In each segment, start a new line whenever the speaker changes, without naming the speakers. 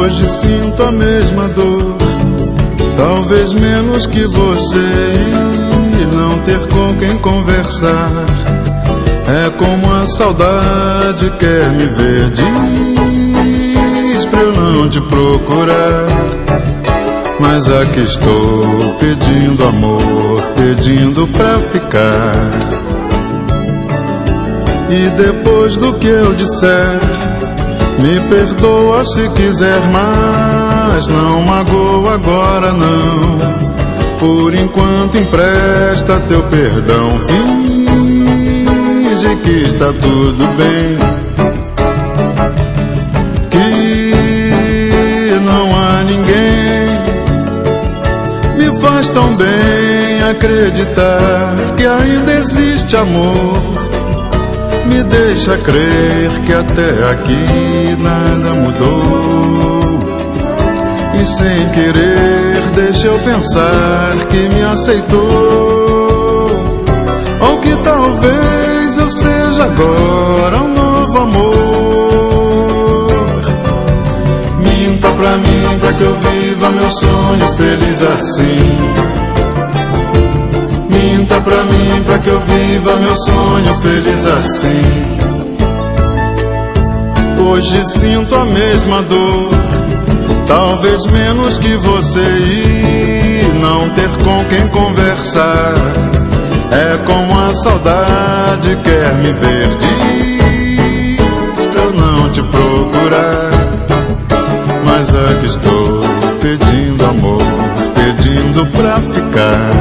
Hoje sinto a mesma dor, talvez menos que você, e não ter com quem conversar. É como a saudade quer me ver, diz pra eu não te procurar. Mas aqui estou pedindo amor, pedindo pra ficar. E depois do que eu disser, me perdoa se quiser, mas não magoa agora não. Por enquanto empresta teu perdão, finge que está tudo bem, que não há ninguém. Me faz tão bem acreditar que ainda existe amor. Me deixa crer que até aqui nada mudou. E sem querer deixa eu pensar que me aceitou. Ou que talvez eu seja agora um novo amor. Minta pra mim pra que eu viva meu sonho feliz assim. Minta pra mim pra que eu viva meu sonho feliz assim. Hoje sinto a mesma dor, talvez menos que você, e não ter com quem conversar. É como a saudade quer me ver, diz pra eu não te procurar. Mas aqui estou pedindo amor, pedindo pra ficar.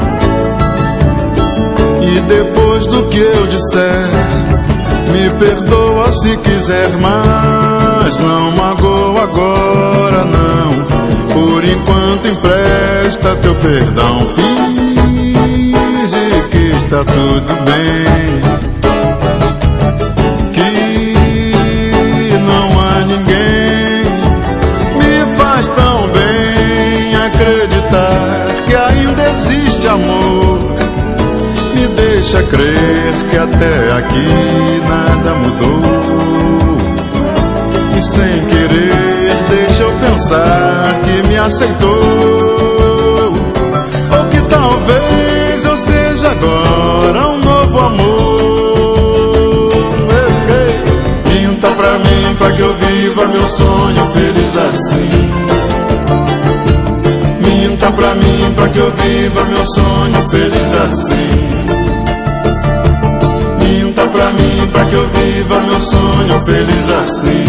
E depois do que eu disser, me perdoa se quiser, mas não magoa agora não. Por enquanto empresta teu perdão, finge que está tudo bem, que não há ninguém. Me faz tão bem acreditar que ainda existe amor. Deixa crer que até aqui nada mudou. E sem querer deixa eu pensar que me aceitou. Ou que talvez eu seja agora um novo amor. Minta pra mim pra que eu viva meu sonho feliz assim. Minta pra mim pra que eu viva meu sonho feliz assim. Minta pra mim pra que eu viva meu sonho feliz assim.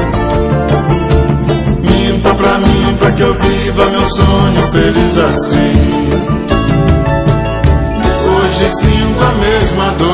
Minta pra mim pra que eu viva meu sonho feliz assim. Hoje sinto a mesma dor,